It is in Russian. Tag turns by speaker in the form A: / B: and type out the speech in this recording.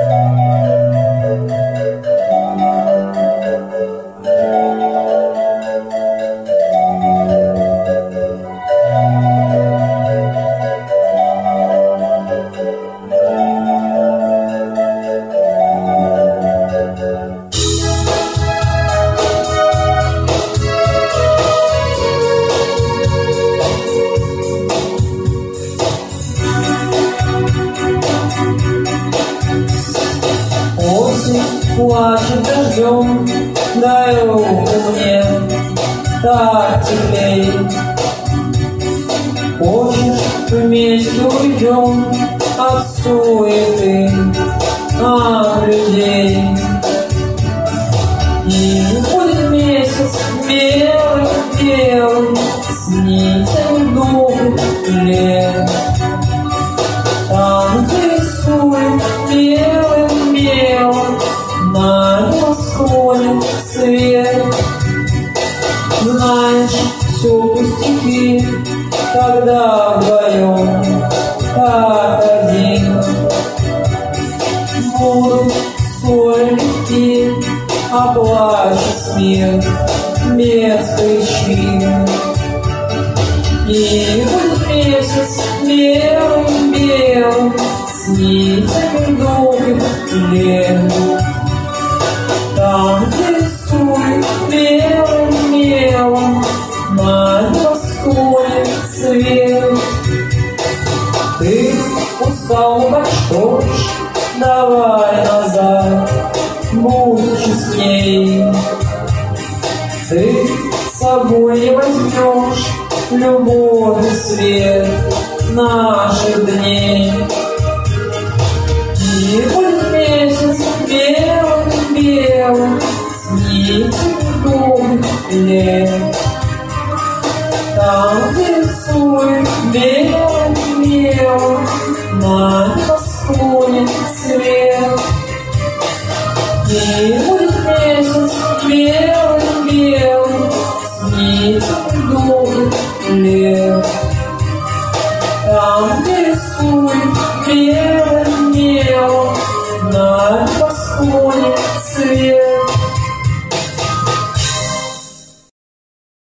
A: Плачет дождем, дорогу мне так теплей. Хочешь, вместе уйдем от суеты, от людей. И будет месяц белый-белый, с нитями долгих лет. Там рисует белым-белым на небосклоне свет. Знаешь, все пустяки, когда вдвоем, как один. Будут ссоры легки, а плач и смех без причин. И будет месяц белым-белым, с нитями долгих лет. Там рисует белым-белым на небосклоне свет. Ты устал, так что ж, давай назад, будь честней. Ты с собой не возьмешь любовь и свет наших дней. И будет месяц белым-белым, с нитями долгих лет. Там рисует белым-белым на небосклоне свет. И будет месяц белым-белым, с нитями долгих лет. Там рисует белым-белым на небосклоне